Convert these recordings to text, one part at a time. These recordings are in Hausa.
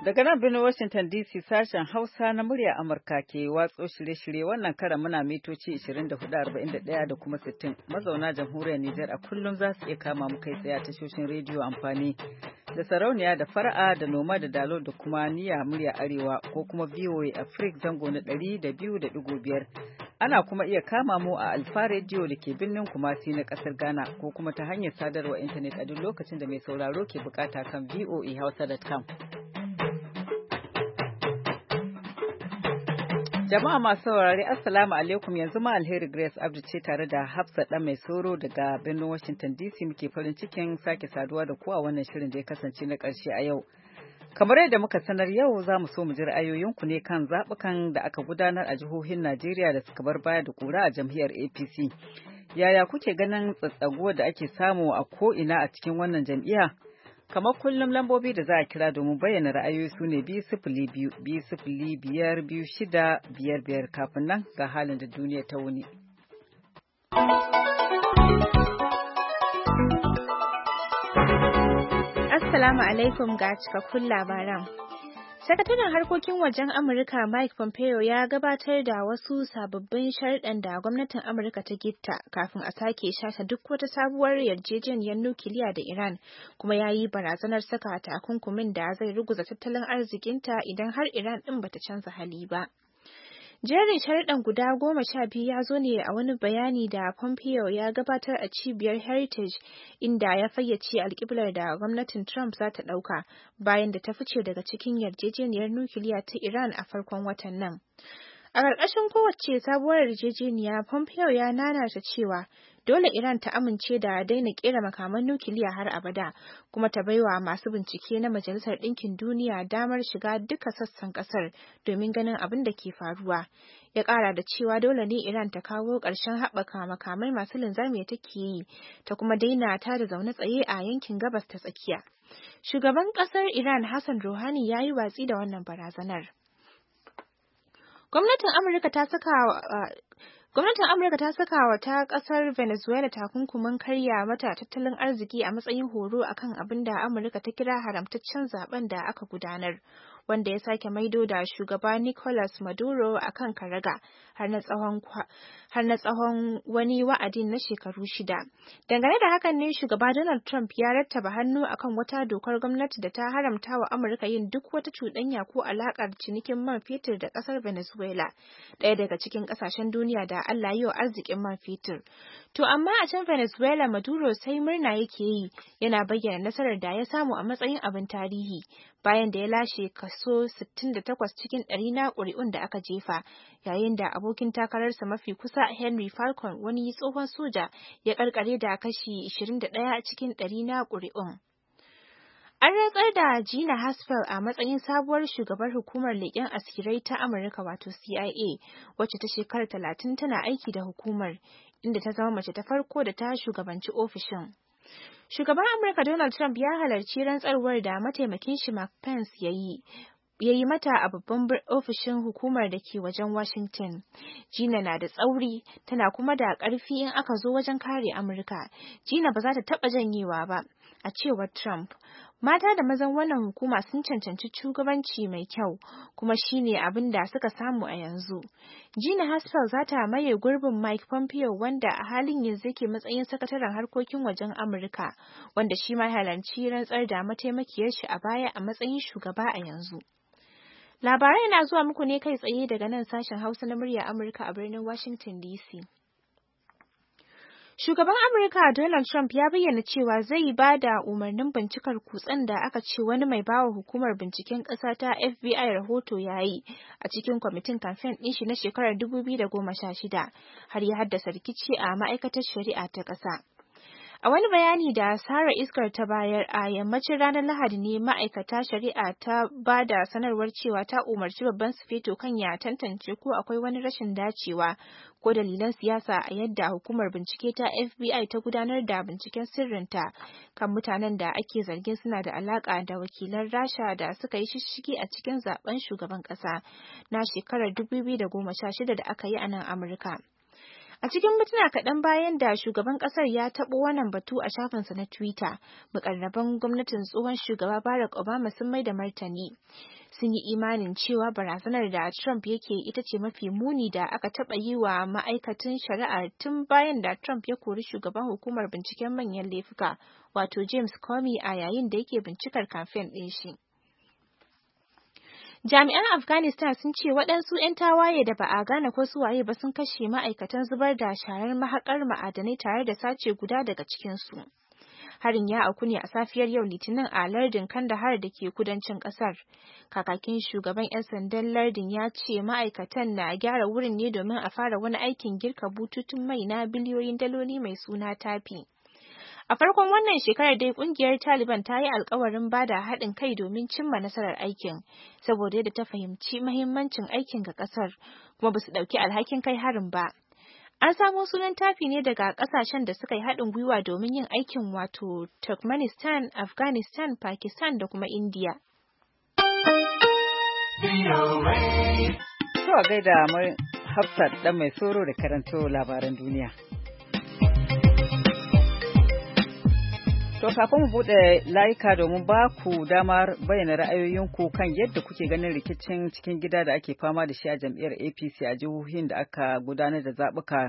Daga nan birnin Washington DC sashen Hausa na murya Amurka ke watso shirye-shirye wannan karan muna mitoci 24,41 da kuma 60. Mazauna jamhuriyar Nijar a kullum za su iya kama mu kai tsaye a tashoshin rediyo amfani da sarauniya da fara'a da noma da dalo da kuma niyya murya arewa ko kuma VOA Africa zango na 200.5. Ana kuma iya kama mu a Alfa Radio da ke birnin Kumasi na kasar Ghana ko kuma ta hanyar sadarwa intanet a duk lokacin da mai sauraro ke bukata kan voahausa.com. Jama'a masu saurari Assalamu alaikum, yanzu ma Alheri Grace Abdu ce tare da Hafsa dan mai soro daga birnin Washington DC muke farin cikin sake saduwa da kowa wannan shirin da ya kasance na ƙarshe a yau. Kamar yadda muka sanar yau za mu so mu ji ra'ayoyinku ne kan zaɓukan da aka gudanar a jihohin Najeriya da suka bar baya da ƙura a jam'iyyar APC. Yaya kuke ganin tsatsaguwar da ake samu a ko'ina a cikin wannan jam'iyya? Kamar kullum lambobi da za a kira domin bayyana ra'ayoyi su ne 202-205-2655 kafin nan ga halin da duniya ta wuni. Assalamu alaikum ga cikakkun labaran. Sakataren harkokin wajen Amurka Mike Pompeo ya gabatar da wasu sababbin sharɗan da gwamnatin Amurka ta gitta kafin a sake shata duk wata sabuwar yarjejeniyar nukiliya da Iran, kuma ya yi barazanar saka takunkumin da zai ruguza tattalin arzikinta idan har Iran ɗin bata canza hali ba. Jerin sharuɗan guda 12 ya zo ne a wani bayani da Pompeo ya gabatar a cibiyar Heritage, inda ya fayyace alƙiblar da gwamnatin Trump za ta ɗauka bayan da ta fice daga cikin yarjejeniyar nukiliya ta Iran a farkon watan nan. A ƙarƙashin kowace sabuwar yarjejeniya, Pompeo ya nanata cewa dole Iran ta amince da daina ƙera makaman nukiliya har abada, kuma ta baiwa masu bincike na Majalisar Ɗinkin Duniya damar shiga duka sassan ƙasar domin ganin abin da ke faruwa. Ya ƙara da cewa dole ne Iran ta kawo ƙarshen haɓaka makamai masu linzami da take yi, ta kuma daina ta da zaune tsaye a yankin gabas ta tsakiya. Shugaban ƙasar Iran Hassan Rouhani ya yi watsi da wannan barazanar. Gwamnatin Amurka ta saka wa ta kasar Venezuela takunkumin karya mata tattalin arziki a matsayin horo akan abin da Amurka ta kira haramtaccen zaben da aka gudanar, wanda ya sake maido da shugaba Nicolas Maduro akan karaga har na tsawon wani wa'adin na shekaru 6. Dangane da hakan ne shugaba Donald Trump ya rattaba hannu akan wata dokar gwamnati da ta haramta wa Amurka yin duk wata cuɗanya ko alaƙar cinikin man fetur da ƙasar Venezuela, ɗaya daga cikin ƙasashen duniya da Allah yi wa arzikin man fetur. To amma a can Venezuela, Maduro sai murna yake yi, yana bayyana nasarar da ya samu a matsayin abin tarihi bayan da ya lashe kaso 68 cikin 100 na ƙuri'un da aka jefa, yayin da abokin takararsa mafi kusa Henry Falcon, wani tsohon soja, ya karkare da kashi 21 cikin 100 na ƙuri'un. An rantsar da Gina Haspel a matsayin sabuwar shugabar hukumar leƙen asirai ta Amurka wato CIA, wacce ta shekara 30 tana aiki da hukumar, inda ta zama mace ta farko da ta shugabanci ofishin. Shugaban Amurka Donald Trump ya halarci rantsarwar da mataimakin shi Mike Pence ya yi mata a babban ofishin hukumar da ke wajen Washington. Gina na da tsauri, tana kuma da ƙarfi in aka zo wajen kare Amurka. Gina ba za ta taɓa janyewa ba, a cewar Trump. Mata da mazan wannan hukuma sun cancanci shugabanci mai kyau, kuma shine abin da suka samu a yanzu. Gina Haspel za ta maye gurbin Mike Pompeo, wanda a halin yanzu yake matsayin sakataren harkokin wajen Amurka, wanda shi ma halarci rantsar da mataimakiyar shi a baya a matsayin shugaba a yanzu. Labarai na zuwa muku ne kai tsaye daga nan sashen Hausa na murya Amurka a birnin Washington DC. Shugaban Amurka Donald Trump ya bayyana cewa zai ba da umarnin bincikar kutsen da aka ce wani mai bawa hukumar binciken ƙasa ta FBI rahoto ya yi a cikin kwamitin kamfen ɗin shi na shekarar 2016, har ya haddasa rikici a ma'aikatar shari'a ta ƙasa. A wani bayani da Sarah Iskar ta bayar a yammacin ranar Lahadi ne, ma'aikata shari'a ta ba da sanarwar cewa ta umarci babban sufeto kan ya tantance ko akwai wani rashin dacewa ko dalilan siyasa a yadda hukumar bincike ta FBI ta gudanar da binciken sirrinta kan mutanen da ake zargin suna da alaka da wakilan Rasha da suka yi shishshigi a cikin zaben shugaban ƙasa na shekarar 2016 da aka yi a nan Amurka. A cikin mintuna kaɗan bayan da shugaban ƙasar ya taɓo wannan batu a shafinsa na Twitter, muƙarraban gwamnatin tsohon shugaba Barack Obama sun mai da martani. Sun yi imanin cewa barazanar da Trump yake ita ce mafi muni da aka taɓa yi wa ma'aikatan shari'a tun bayan da Trump ya kori shugaban hukumar binciken manyan laifuka, wato James Comey, a yayin da yake bincikar kamfen ɗin shi. Jami'an Afghanistan sun ce waɗansu 'yan tawaye da ba a gane ko su waye ba sun kashe ma'aikatan zubar da sharar mahaƙar ma'adanai tare da sace guda daga cikinsu. Harin ya auku ne a safiyar yau Litinin a lardin Kandahar da ke kudancin ƙasar. Kakakin shugaban 'yan sandan lardin ya ce ma'aikatan na gyara wurin ne domin a fara wani aikin girka bututun mai na biliyoyin daloli mai suna Tafi. A farkon wannan shekarar dai kungiyar Taliban ta yi alkawarin bada haɗin kai domin cimma nasarar aikin, saboda yadda ta fahimci mahimmancin aikin ga ƙasar, kuma ba su ɗauki alhakin kai harin ba. An samo sunan Tafi ne daga ƙasashen da suka yi haɗin gwiwa domin yin aikin, wato Turkmenistan, Afghanistan, Pakistan da kuma India. To a gaida mai Hafsat ɗan mai soro da karanto labaran duniya. To kafin mu buɗe layuka domin ba ku damar bayyana ra'ayoyinku kan yadda kuke ganin rikicin cikin gida da ake fama da shi a jam'iyyar APC a jihohin da aka gudanar da zaɓuka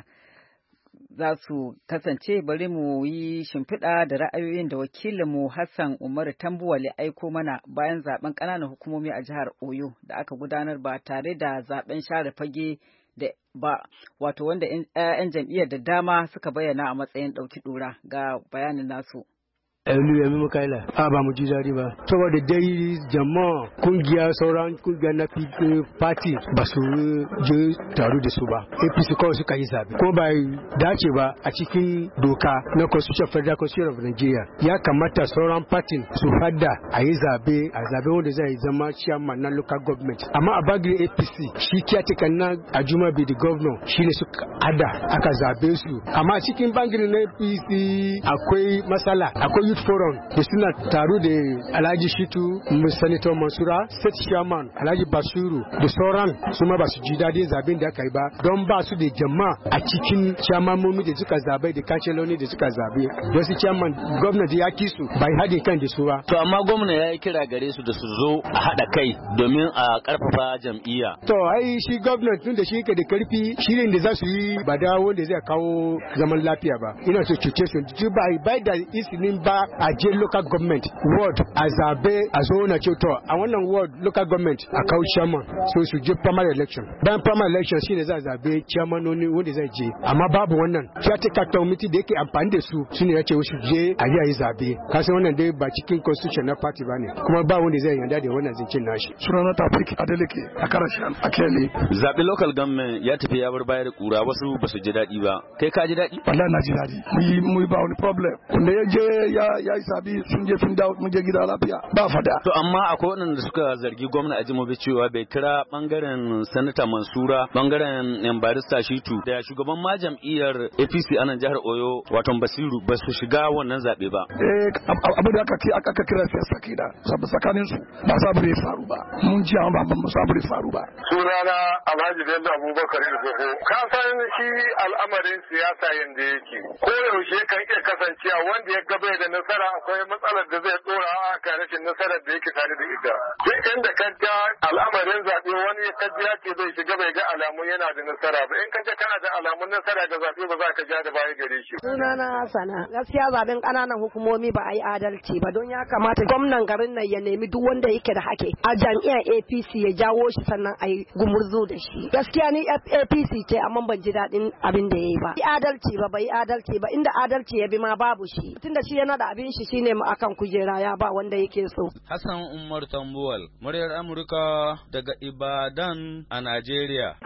za su kasance, bari mu yi shimfiɗa da ra'ayoyin da wakilinmu Hassan Umaru Tambuwale aiko mana bayan zaben ƙananan hukumomi a jihar Oyo da aka gudanar ba tare da zaben share fage da ba, wato wanda 'yan jam'iyyar da dama suka bayyana a matsayin ɗauki ɗora, ga bayanin nasu. Yami Mukaila, ba mu ji daɗi ba, saboda dai jama'a kungiya sauran kungiya na party ba su je taro da su ba. APC kawai suka yi zabe, ko ba dace ba a cikin doka na Constitution Federal Constitution of Nigeria. Ya kamata sauran party su hada a yi zabe, wanda zai zama chairman na local government. Amma a bagire APC shi caretaker na Ajuma bi the governor shine suka hada aka zabe su. Amma cikin bagire na APC akwai masala, akwai forum da suna taro da Alhaji Shitu, Senator Mansura, State Chairman Alhaji Basiru da sauran su ma ba su ji daɗin zaben da aka yi ba, don ba su da jama'a a cikin chairmanmomi da suka zabe da kansiloni da suka zabe. Wasu chairman gwamnati ya ki su bai haɗe kan da su ba. To amma gwamna ya yi kira gare su da su zo a haɗa kai domin a ƙarfafa jam'iyya. To ai shi gwamnati tun da shi ke da karfi shirin da za su yi ba da wanda zai kawo zaman lafiya ba. Ina so cuce su bai da isinin ba a je local government ward a zabe a zo na ce to a wannan ward local government a kawo chairman, so su je primary election. Bayan primary election shine za a zabe chairmanoni wanda zai je, amma babu wannan caretaker committee da yake amfani da su shine ya ce su je a yi zabe. Kasan wannan dai ba cikin constitution na party bane, kuma ba wanda zai yarda da wannan zincin nashi. Sunana Tafik Adeleke a Karashan Akele. Zabe local government ya tafi ya bar bayar kura, wasu ba su ji daɗi ba. Kai ka ji daɗi? Wallahi na ji daɗi. Mu ba wani problem. Wanda ya je ya yi sabi sun je sun dawo mun je gida lafiya ba fada. To amma akwai waɗanda suka zargi gwamna Ajimobi cewa bai kira bangaren Sanata Mansura, bangaren Barista Shitu da shugaban ma jam'iyyar APC a nan jihar Oyo wato Basiru ba su shiga wannan zabe ba. Abu da aka kira siyasa kida sabu tsakanin su ba sabu da faru ba. Mun ji amma ba mu sabu da faru ba. Sunana Alhaji Bello Abubakar Igogo. Ka san shi al'amarin siyasa yanda yake. Ko yaushe kan iya kasancewa wanda ya gaba da nasara akwai matsalar da zai dora a kan rashin nasarar da yake tare da ita. Duk inda ka ga al'amarin zaɓe wani ya ya ce zai shiga bai ga alamun yana da nasara ba. In ka ga kana da alamun nasara da zaɓe ba za ka ja da baya gare shi. Sunana Hassana, gaskiya zaben ƙananan hukumomi ba a yi adalci ba, don ya kamata gwamnan garin nan ya nemi duk wanda yake da hake a jam'iyyar APC ya jawo shi sannan a yi gumurzu da shi. Gaskiya ni APC ce amma ban ji daɗin abin da ya yi ba. Bai adalci ba inda adalci ya bi ma babu shi. Tunda shi yana da abin shi shine akan kujera ya ba wanda yake so. Hassan Umar Tambuwal, muryar Amurka daga Ibadan a Najeriya.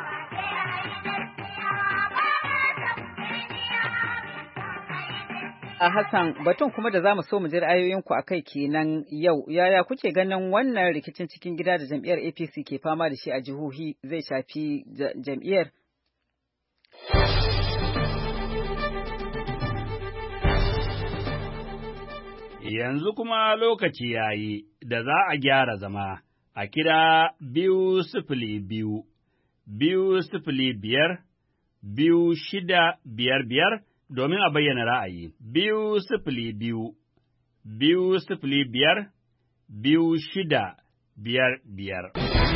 A Hassan, batun kuma da za mu so mu ji ra'ayoyinku a kai kenan yau, yaya kuke ganin wannan rikicin cikin gida da jam'iyyar APC ke fama da shi a jihohi zai shafi jam'iyyar? Yanzu kuma lokaci ya yi da za a gyara zama a kira 202-205- 2-6-5-5 domin a bayyana ra'ayi. 2-0-5-2-6-5-5.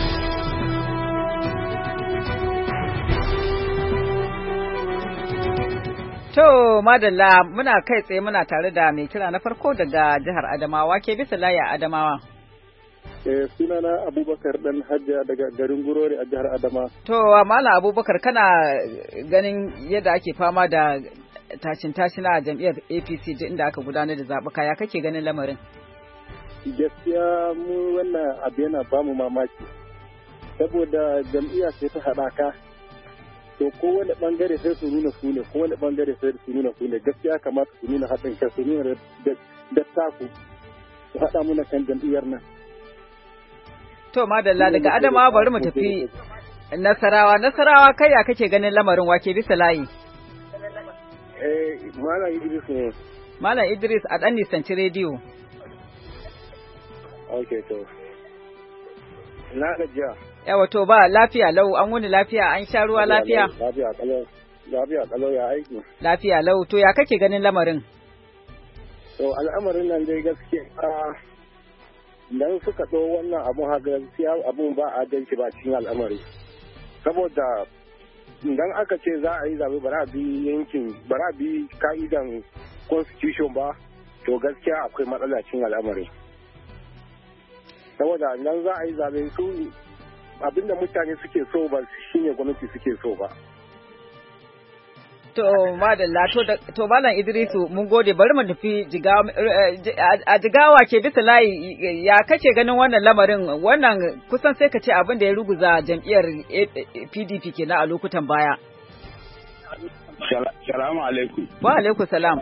To, madalla muna kai tsaye muna tare da mai kira na farko daga jihar Adamawa, ke bisa layi a Adamawa. Sunana Abubakar dan Hajja daga garin Gurori a jihar Adama. To, Malam Abubakar, kana ganin yadda ake fama da tashin-tashina a jam'iyyar APC inda aka gudanar da zaɓuka, ya kake ganin lamarin? Gaskiya mu wannan abu yana bamu mamaki, saboda jam'iyya ce ta haɗaka. To kowane bangare sai su nuna su ne, kowane bangare sai su nuna su ne, gaskiya kamata su nuna haɗin kai, su nuna da taku, su haɗa muna kan jam'iyyar nan. To madalla daga Adamawa bari mu tafi Nasarawa. Nasarawa kai ya kake ganin lamarin, wake bisa layi? Malam Idris ne. Malam Idris a ɗan nisanci rediyo. Okay, to. Na gajiya. Yawa to ba lafiya lau, an wuni lafiya, an sha ruwa lafiya? Lafiya kalau ya aiki. Lafiya lau, to ya kake ganin lamarin? To al'amarin nan dai gaskiya idan suka ɗo wannan abun haka gaskiya abun ba a ganci ba cikin al'amari. Saboda idan aka ce za a yi zaɓe ba bi ka'idan constitution ba, to gaskiya akwai matsala cikin al'amari. Saboda idan za a yi zaɓe su abinda mutane suke so ba shine gwamnati suke so ba. To madalla to Malam Idrisu mun gode, bari mu tafi Jigawa. A Jigawa ke bisa layi, ya kace ganin wannan lamarin, wannan kusan sai ka ce abin da ya ruguza jam'iyyar PDP kenan a lokutan baya. Salamu alaikum. Wa alaikum salam.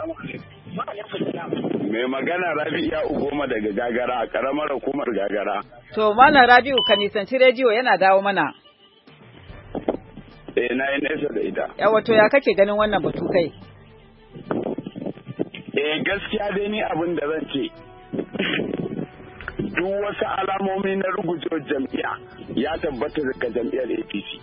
Mai magana Rabi'u Ugoma daga Gagara a karamar hukumar Gagara. To Malam Rabi'u ka nisanci rediyo yana dawo mana. Na yi nesa da ita. Yawa to ya kake ganin wannan batu kai? Gaskiya dai ni abin da zan ce. Duk wasu alamomi na rugujewar jam'iyya ya tabbata daga jam'iyyar APC.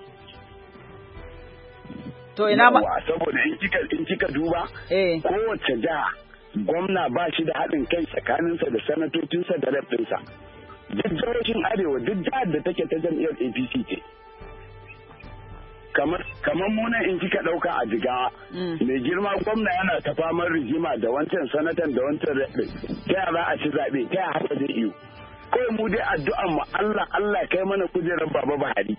To ina ma saboda in kika duba kowace jiha gwamna ba shi da haɗin kai tsakaninsa da sanatocinsa da rafinsa. Duk jihohin arewa duk jihar da take ta jam'iyyar APC ce. Kamar munan in kika ɗauka a Jigawa, mai girma gwamna yana ta famar rigima da wancan sanatan da wancan rabin. Ta yaya za a ci zaɓe, ta yaya haka zai iyo. Kawai mu dai addu'an mu Allah kai mana kujerar Baba Buhari.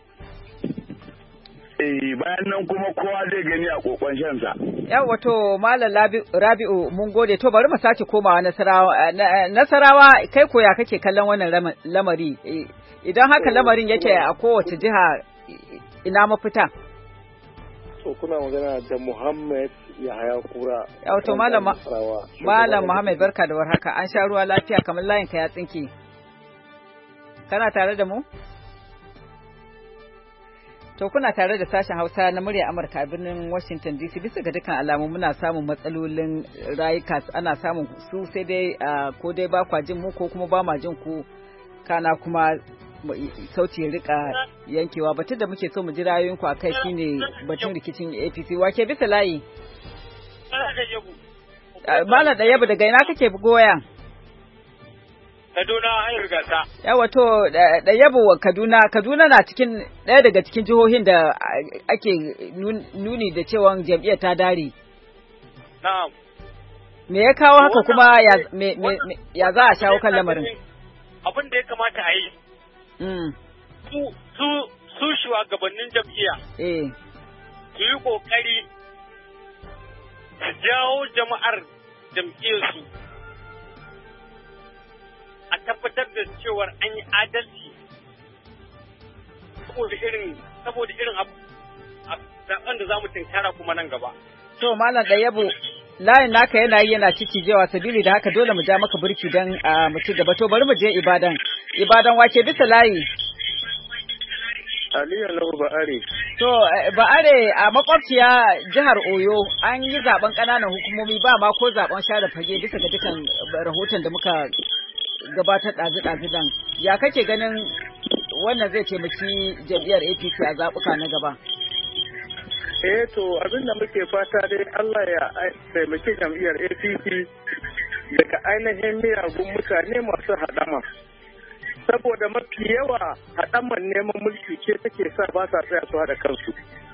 Bayan nan kuma kowa zai gani a kokon shansa. Yawa to Malam Rabi'u mun gode, to bari mu sake komawa Nasarawa kai koya kake kallon wannan lamari, idan haka lamarin yake a kowace jiha ina mafita? To kuna magana da Muhammad Yahaya Kura. Yawa to Malam Muhammad barka da warhaka, an sha ruwa lafiya kamar layin ka ya tsinke. Kana tare da mu? To kuna tare da sashen Hausa na murya Amurka a birnin Washington DC. Bisa ga dukkan alamu muna samun matsalolin rayuka, ana samun su sai dai ko dai ba kwa jin mu ko kuma ba ma jin ku, kana kuma sauti rika yankewa. Batun da muke so mu ji ra'ayoyinku a kai shine batun rikicin APC. Wake bisa layi? Malam da yabu daga ina kake goya? Kaduna an rigata. Yawa to da yabo Kaduna na cikin ɗaya daga cikin jihohin da ake nuni da cewa jam'iyyar ta dare. Na'am. Me ya kawo haka kuma ya za a shawo kan lamarin? Abin da ya kamata a yi. Su shugabannin jam'iyya. Su yi kokari su jawo jama'ar jam'iyyarsu. A tabbatar da cewar an yi adalci saboda irin zaben da za mu tinkara kuma nan gaba. To Malam Ɗayyabu, layin naka yana cicijewa, sabili da haka dole mu ja maka burki don mu ci gaba. To bari mu je Ibadan. Ibadan wake bisa layi? Aliyu Nuhu Ba'are. To Ba'are a makwabciya jihar Oyo an yi zaben ƙananan hukumomi ba ma ko zaben share fage bisa ga dukan rahoton da muka gabatar ɗazu-ɗazu. Ya kake ganin wannan zai taimaki jam'iyyar APC a zaɓuka na gaba? To abin da muke fata dai Allah ya taimaki jam'iyyar APC daga ainihin miyagun mutane masu haɗama. Saboda mafi yawa haɗaman neman mulki ce take sa ba sa tsaya su haɗa kansu.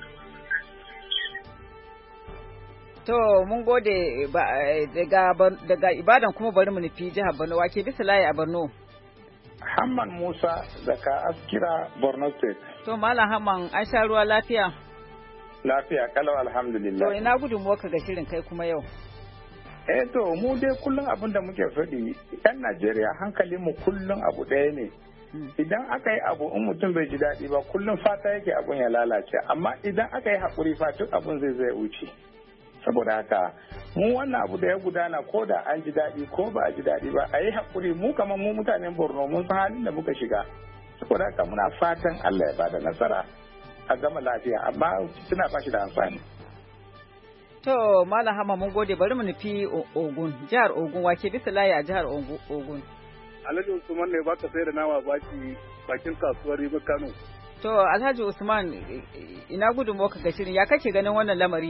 To mun gode daga Ibadan kuma bari mu nufi jihar Borno. Wake bisa layi a Borno? Hamman Musa daga Askira, Borno State. To Malam Hamman, an sha ruwa lafiya? Lafiya kalau alhamdulillah. To ina gudunmuwa ka ga shirin kai kuma yau? To mu dai kullum abin da muke faɗi, 'yan Najeriya hankalin mu kullum abu ɗaya ne. Idan aka yi abu in mutum bai ji daɗi ba kullum fata yake abun ya lalace, amma idan aka yi haƙuri fa duk abun zai wuce. Saboda haka mu wannan abu da ya gudana ko da an ji daɗi ko ba a ji daɗi ba a yi haƙuri, mu kamar mu mutanen Borno mun san halin da muka shiga. Saboda haka muna fatan Allah ya bada nasara a gama lafiya, amma suna ba shi da amfani. To Malam Hama mun gode, bari mu nufi Ogun, jihar Ogun. Wake bisa layi a jihar Ogun? Alhaji Usman ne baka sai da nama bakin kasuwar Riba Kano. To Alhaji Usman, ina gudunmuwa ka ga shirin, ya kake ganin wannan lamari?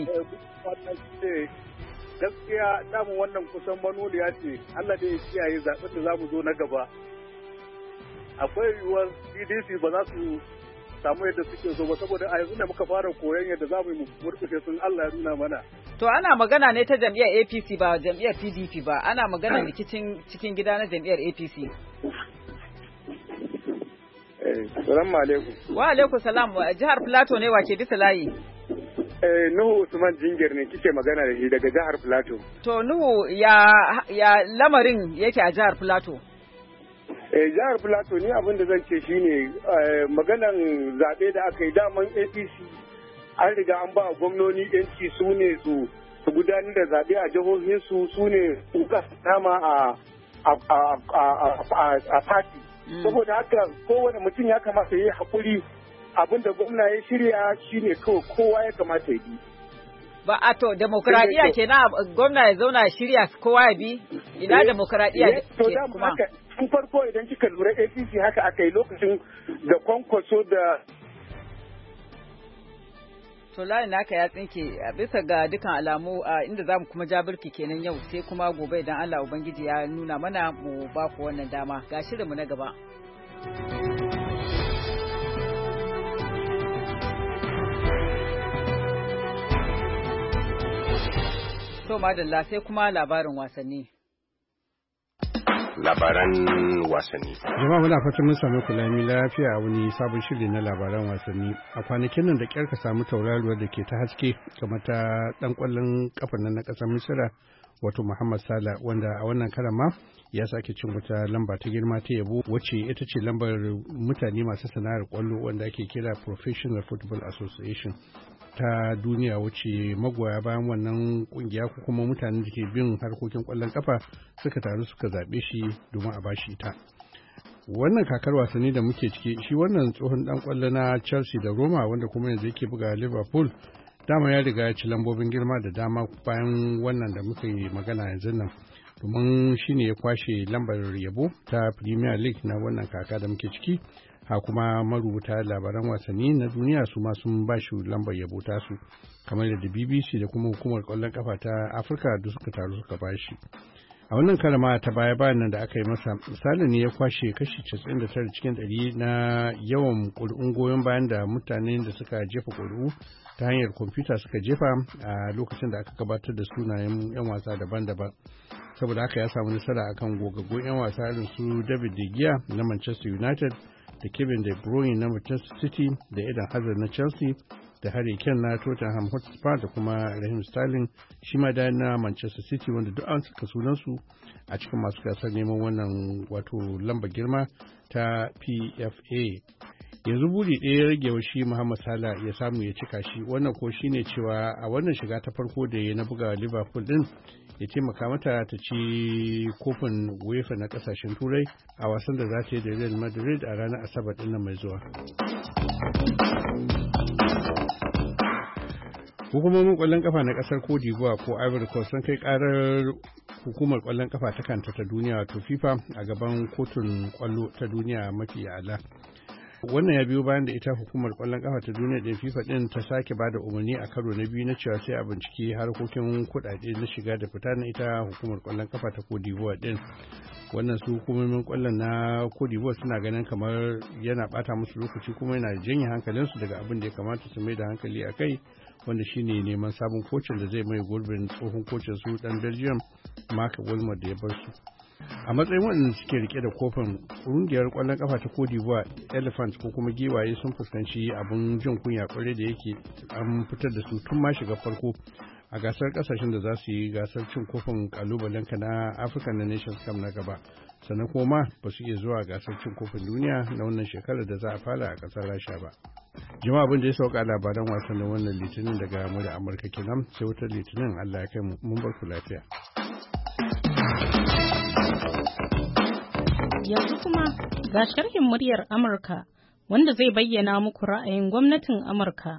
Gaskiya damu wannan kusan manuniya ce, Allah dai ya kiyaye zaɓen da za mu zo na gaba. Akwai yiwuwar PDP ba za su samu yadda suke so ba, saboda a yanzu ne muka fara koyon yadda za mu yi murkushe sun Allah ya nuna mana. To ana magana ne ta jam'iyyar APC ba jam'iyyar PDP ba, ana magana rikicin cikin gida na jam'iyyar APC. Salamu alaikum. Wa alaikum salam. Jihar Plateau ne wake bisa layi? Nuhu Usman Jingir ne kike magana da shi daga jihar Plateau. To Nuhu, ya lamarin yake a jihar Plateau? Jihar Plateau ni abin da zan ce shine maganan zaɓe da aka yi daman APC an riga an ba gwamnoni yanci su ne su gudanar da zaɓe a jihohinsu, su ne kuka dama a party. Saboda haka kowane mutum ya kamata ya yi haƙuri, abin da gwamna ya shirya shine kawai kowa ya kamata ya bi. Ba a to demokradiyya kenan gwamna ya zauna shirya kowa ya bi? Ina demokradiyya kuma? Tun farko idan kika lura APC haka aka yi lokacin da Kwankwaso da to layin naka ya tsinke a bisa ga dukan alamu a inda zamu kuma ja birki kenan yau, sai kuma gobe idan Allah Ubangiji ya nuna mana mu ba ku wannan dama. Ga shirinmu na gaba. To madalla, sai kuma labarin wasanni. Labaran wasanni. Jama'a muna fatan mun samu kulami lafiya a wani sabon shiri na labaran wasanni. A kwanakin nan da kyar ka samu tauraruwar da ke ta haske kamar ta dan kwallon kafan nan na kasar Misira wato Muhammad Salah, wanda a wannan karan ma ya sake cin wata lamba ta girma ta yabo wacce ita ce lambar mutane masu sana'ar kwallo wanda ake kira Professional Football Association ta duniya, wacce magoya bayan wannan kungiya ko kuma mutanen da ke bin harkokin kwallon kafa suka taru suka zaɓe shi domin a bashi ita. Wannan kakar wasanni da muke ciki, shi wannan tsohon dan kwallo na Chelsea da Roma wanda kuma yanzu yake buga Liverpool, dama ya riga ya ci lambobin girma da dama bayan wannan da muka yi magana yanzu nan, domin shi ne ya kwashe lambar yabo ta Premier League na wannan kaka da muke ciki. Ha kuma marubuta labaran wasanni na duniya su ma sun ba shi lambar yabo tasu, kamar da BBC da kuma hukumar kwallon kafa ta Afirka da suka taru suka ba shi. A wannan karama ta baya-bayan nan da aka yi masa, misali ne ya kwashe kashi 99 cikin 100 na yawan ƙuri'un goyon bayan da mutanen da suka jefa ƙuri'u ta hanyar kwamfuta suka jefa a lokacin da aka gabatar da sunayen 'yan wasa daban-daban. Saboda haka ya samu nasara akan gogaggun 'yan wasa irin su David De Gea na Manchester United, da Kevin De Bruyne na Manchester City, da Eden Hazard na Chelsea, da Harry Kane na Tottenham Hotspur, da kuma Raheem Sterling shi ma da na Manchester City, wanda duk an saka sunansu a cikin masu gasar neman wannan wato lamba girma ta PFA. Yanzu buri ɗaya ya rage wa shi Muhammad Salah ya samu ya cika shi, wannan ko shine cewa a wannan shiga ta farko da ya na buga Liverpool din ya taimaka mata ta ci kofin UEFA na kasashen turai a wasan da za ta yi da Real Madrid a ranar Asabar din nan mai zuwa. Hukumomin kwallon kafa na kasar Cote d'Ivoire ko Ivory Coast sun kai karar hukumar kwallon kafa ta kanta ta duniya wato FIFA a gaban kotun kwallo ta duniya mafi ala. Wannan ya biyo bayan da ita hukumar kwallon kafa ta duniya din FIFA din ta sake ba da umarni a karo na biyu na cewa sai a bincike harkokin kuɗaɗe na shiga da fita na ita hukumar kwallon kafa ta Cote d'Ivoire din. Wannan su hukumomin kwallon na Cote d'Ivoire suna ganin kamar yana bata musu lokaci kuma yana janye hankalinsu daga abin da ya kamata su mai da hankali a kai, wanda shine neman sabon kocin da zai mai gurbin tsohon kocin su dan Belgium Mark Wilmot da ya bar su. A matsayin waɗanda suke rike da kofin, ƙungiyar ƙwallon ƙafa ta Cote d'Ivoire Elephants ko kuma giwaye sun fuskanci abin jin kunya kwarai da yake an fitar da su tun ma shiga farko a gasar ƙasashen da za su yi gasar cin kofin ƙalubalenka na African Nations Cup na gaba, sannan kuma ba su iya zuwa gasar cin kofin duniya na wannan shekarar da za a fara a ƙasar Rasha ba. Jama'a abin da ya sauka labaran wasan da wannan litinin daga mu da Amurka kenan, sai wata litinin Allah ya kai mu, mun bar ku lafiya. Yanzu kuma ga sharhin muryar Amurka wanda zai bayyana muku ra'ayin gwamnatin Amurka.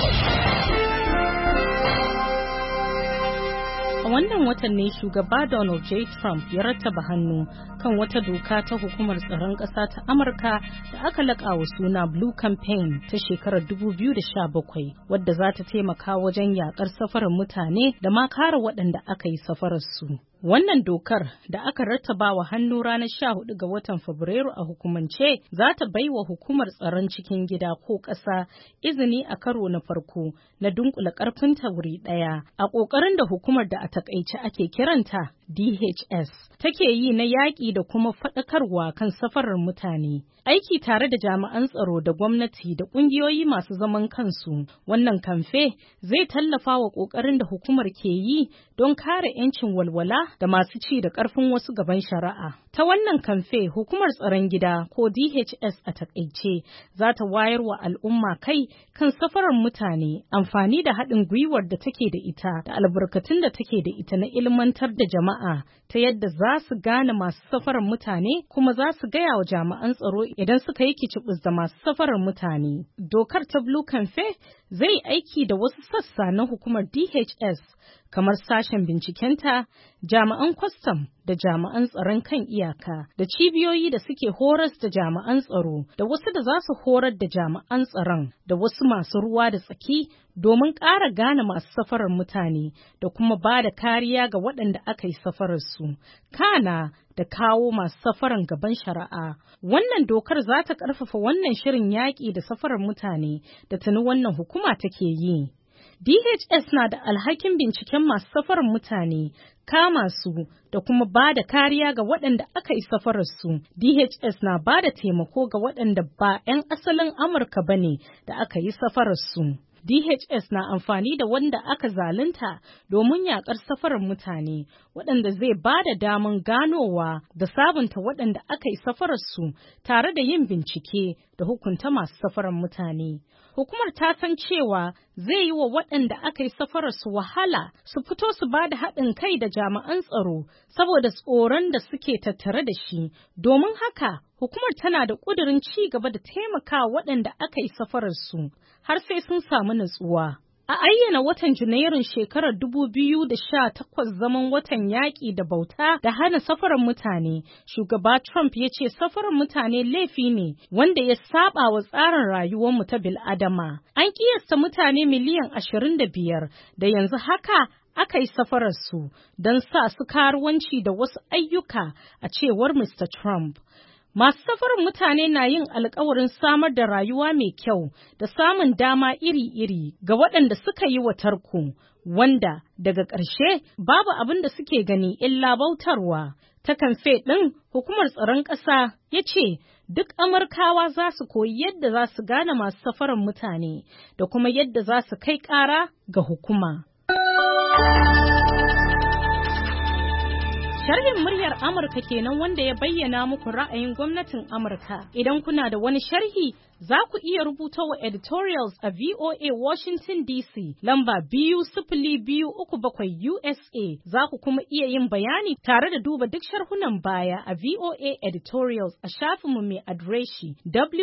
A wannan watan ne shugaba Donald J. Trump ya rattaba hannu kan wata doka ta hukumar tsaron ƙasa ta Amurka da aka laƙawa suna Blue Campaign ta shekarar 2017, wadda za ta taimaka wajen yaƙar safarar mutane da ma kare waɗanda aka yi safararsu. Wannan dokar da aka rattaba wa hannu ranar 14 ga watan Fabrairu a hukumance za ta bai wa hukumar tsaron cikin gida ko ƙasa izini a karo na farko na dunkula ƙarfinta wuri ɗaya a ƙoƙarin da hukumar da a takaice ake kiranta DHS take yi na yaƙi da kuma faɗakarwa kan safarar mutane. Aiki tare da jami'an tsaro da gwamnati da ƙungiyoyi masu zaman kansu, wannan kamfe zai tallafa wa ƙoƙarin da hukumar ke yi don kare 'yancin walwala da masu ci da ƙarfin wasu gaban shari'a. Ta wannan kamfe, hukumar tsaron gida ko DHS a takaice za ta wayar wa al'umma kai kan safarar mutane, amfani da haɗin gwiwar da take da ita da albarkatun da take da ita na ilmantar da jama'a ta yadda za su gane masu safarar mutane kuma za su gaya wa jami'an tsaro idan suka yi kicibis da masu safarar mutane. Dokar ta Blue Campaign zai aiki da wasu sassa na hukumar DHS kamar sashen bincikenta, jami'an kwastam da jami'an tsaron kan iyaka, da cibiyoyi da suke horas da jami'an tsaro, da wasu da za su horar da jami'an tsaron, da wasu masu ruwa da tsaki domin ƙara gane masu safarar mutane da kuma ba da kariya ga waɗanda aka yi safararsu. Kana da kawo masu safaran gaban shari'a. Wannan dokar za ta ƙarfafa wannan shirin yaƙi da safarar mutane da tuni wannan hukuma take yi. DHS na da alhakin binciken masu safarar mutane, kama su da kuma ba da kariya ga waɗanda aka yi safararsu. DHS na ba da taimako ga waɗanda ba 'yan asalin Amurka ba ne da aka yi safararsu. DHS na amfani da wanda aka zalunta domin yaƙar safarar mutane, waɗanda zai ba da daman ganowa da sabunta waɗanda aka yi safararsu tare da yin bincike da hukunta masu safarar mutane. Hukumar ta san cewa zai yi wa waɗanda aka yi safararsu wahala su fito su ba da haɗin kai da jami'an tsaro saboda tsoron da suke tattare da shi. Domin haka, hukumar tana da ƙudurin ci gaba da taimaka waɗanda aka yi safararsu har sai sun samu nutsuwa. A ayyana watan Janairun shekarar 2018 zaman watan yaƙi da bauta da hana safarar mutane, shugaba Trump ya ce safarar mutane laifi ne wanda ya saba wa tsarin rayuwarmu ta bil'adama. An kiyasta mutane miliyan 25 da yanzu haka aka yi safararsu don sa su karuwanci da wasu ayyuka, a cewar Mr. Trump. Masu safarar mutane na yin alkawarin samar da rayuwa mai kyau da samun dama iri-iri ga waɗanda suka yi wa tarko, wanda daga ƙarshe babu abin da suke gani illa bautarwa. Ta kamfe ɗin hukumar tsaron ƙasa ya ce duk Amurkawa za su koyi yadda za su gane masu safarar mutane da kuma yadda za su kai ƙara ga hukuma. Sharhin muryar Amurka kenan wanda ya bayyana muku ra'ayin gwamnatin Amurka. Idan kuna da wani sharhi, za ku iya rubuta wa editorials a VOA Washington DC, lamba 20237 USA. Za ku kuma iya yin bayani tare da duba duk sharhunan baya a VOA editorials a shafinmu mai adireshi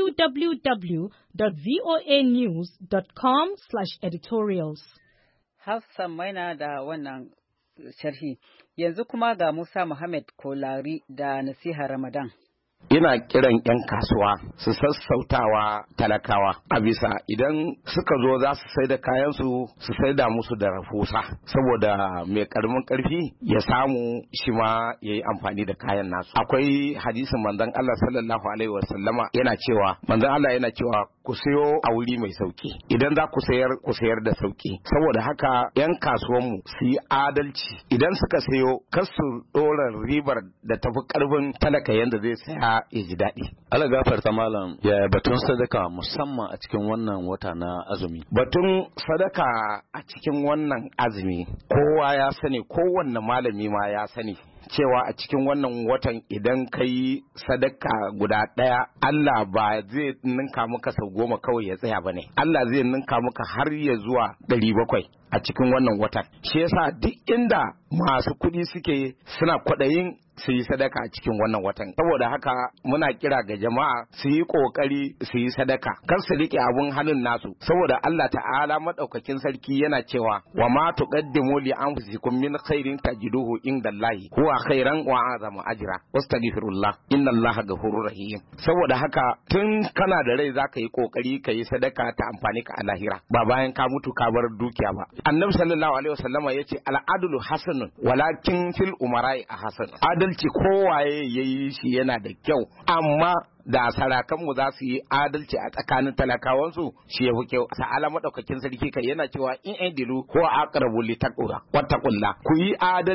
www.voanews.com/editorials. Hafsan Maina da wannan sharhi. Yanzu kuma ga Musa Muhammad Kolari da nasiha Ramadan. ina kiran 'yan kasuwa su sassautawa talakawa a bisa idan suka zo za su sai da kayansu su sai da musu da rahusa saboda mai karamin karfi ya samu shi ma ya yi amfani da kayan nasu. Akwai hadisin manzon Allah sallallahu alaihi wasallama manzon Allah yana cewa ku sayo a wuri mai sauki, idan za ku sayar da sauki. Saboda haka 'yan kasuwanmu su yi adalci, idan suka sayo kar su ɗora ribar da tafi karfin talaka yanda zai saya ya ji daɗi. Allah gafarta malam, ya batun sadaka musamman a cikin wannan wata na azumi. Batun sadaka a cikin wannan azumi kowa ya sani, kowanne malami ma ya sani cewa a cikin wannan watan idan ka yi sadaka guda ɗaya Allah ba zai ninka maka sau 10 kawai ya tsaya ba ne. Allah zai ninka maka har ya zuwa 700 a cikin wannan watan. Shi yasa duk inda masu kuɗi suke suna kwaɗayin su yi sadaka a cikin wannan watan. Saboda haka muna kira ga jama'a su yi kokari su yi sadaka, kar su rike abun hannun nasu, saboda Allah ta'ala madaukakin sarki yana cewa wa ma tuqaddimu li anfusikum min khairin tajiduhu indallahi huwa khairan wa azama ajra wastaghfirullah innallaha ghafurur rahim. Saboda haka tun kana da rai zaka yi kokari ka yi sadaka ta amfani ka a lahira, ba bayan ka mutu ka bar dukiya ba. Annabi sallallahu alaihi wasallama yace al'adlu hasanun walakin fil umara'i ahsan. Adalci kowaye yayi shi yana da kyau, amma da sarakanmu za su yi adalci a tsakanin talakawansu shi ya fi kyau. Ta'ala madaukakin sarki kai yana cewa in aidilu ko aqrabu li taqwa wattaqullah. Ku yi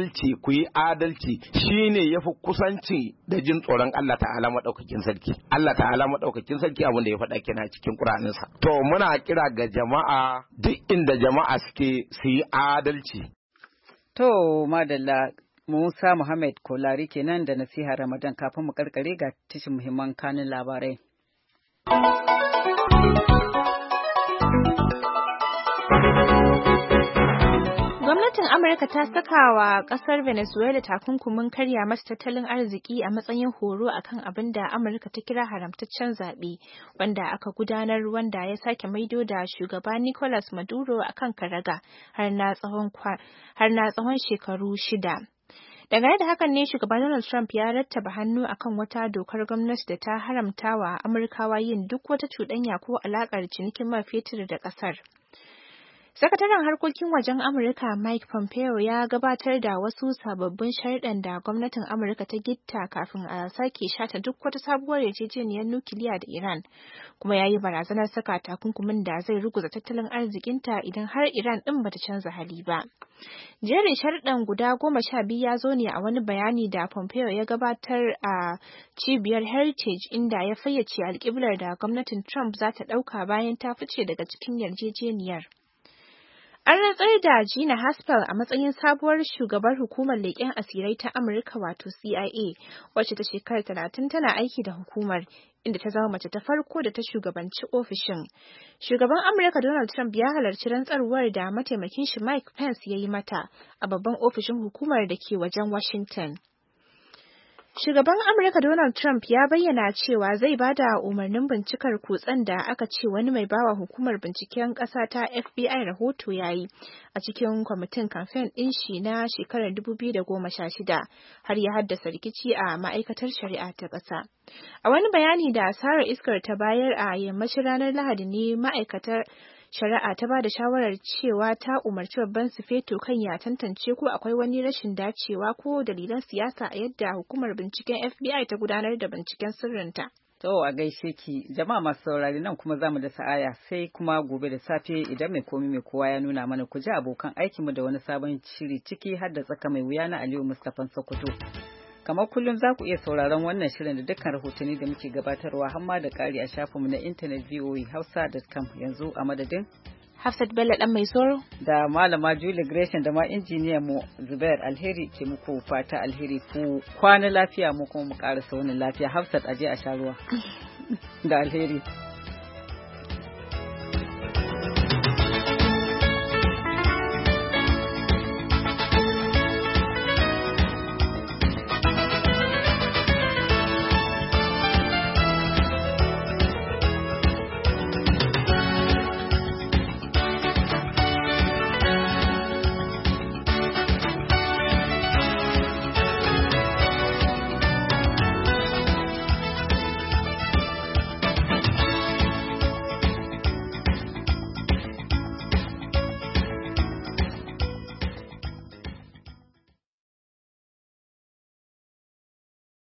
adalci shine yafi kusanci da jin tsoron Allah ta'ala madaukakin sarki. Allah ta'ala madaukakin sarki abin da ya faɗa kina cikin Qur'aninsa. To muna kira ga jama'a duk inda jama'a suke su yi adalci. To madalla, Musa Muhammad Kolari kenan da nasiha Ramadan. Kafin mu karkare ga tishin muhimman kanin labarai. Gwamnatin Amurka ta saka wa kasar Venezuela takunkumin karya mata tattalin arziki a matsayin horo akan abin da Amurka ta kira haramtaccen zaɓe wanda aka gudanar, wanda ya sake maido da shugaba Nicolas Maduro akan karaga har na tsawon shekaru 6. Dangane da hakan ne shugaban Donald Trump ya rattaba hannu akan wata dokar gwamnati da ta haramta wa Amurkawa yin duk wata cuɗanya ko alaƙar cinikin man fetur da ƙasar. Sakataren harkokin wajen Amurka Mike Pompeo ya gabatar da wasu sababbin sharuɗan da gwamnatin Amurka ta gitta kafin a sake shata duk wata sabuwar yarjejeniyar nukiliya da Iran, kuma ya yi barazanar saka takunkumin da zai ruguza tattalin arzikinta idan har Iran ɗin bata canza hali ba. Jerin sharuɗan guda 12 ya zo ne a wani bayani da Pompeo ya gabatar a cibiyar Heritage, inda ya fayyace alƙiblar da gwamnatin Trump za ta ɗauka bayan ta fice daga cikin yarjejeniyar. An rantsar da Gina Haspel a matsayin sabuwar shugabar hukumar leƙen asirai ta Amurka wato CIA, wacce ta shekara 30 tana aiki da hukumar, inda ta zama mace ta farko da ta shugabanci ofishin. Shugaban Amurka Donald Trump ya halarci rantsarwar da mataimakin shi Mike Pence ya yi mata a babban ofishin hukumar da ke wajen Washington. Shugaban Amurka Donald Trump ya bayyana cewa zai ba da umarnin bincikar kutsen da aka ce wani mai bawa hukumar binciken ƙasa ta FBI rahoto ya yi a cikin kwamitin kamfen ɗin shi na shekarar 2016 har ya haddasa rikici a ma'aikatar shari'a ta ƙasa. A wani bayani da Sarah Iskar ta bayar a yammacin ranar Lahadi ne ma'aikatar shari'a ta ba da shawarar cewa ta umarci babban sufeto kan ya tantance ko akwai wani rashin dacewa ko dalilan siyasa a yadda hukumar binciken FBI ta gudanar da binciken sirrinta. To a gaishe ki jama'a masu saurari, nan kuma zamu da sa'aya sai kuma gobe da safe idan mai komi mai kowa ya nuna mana ku ji abokan aikinmu da wani sabon shiri ciki har da tsaka mai wuya na Aliyu Mustapha Sokoto. Kamar kullum za ku iya sauraron wannan shirin da dukkan rahotanni da muke gabatarwa hamma da ƙari a shafinmu na intanet voahausa.com. Yanzu a madadin Hafsat Bello dan mai soro da malama Julie Gresham da ma injiniyan mu Zubair Alheri ke muku fata alheri, ku kwana lafiya mu kuma mu ƙara saunin lafiya. Hafsat aje a sha ruwa da alheri.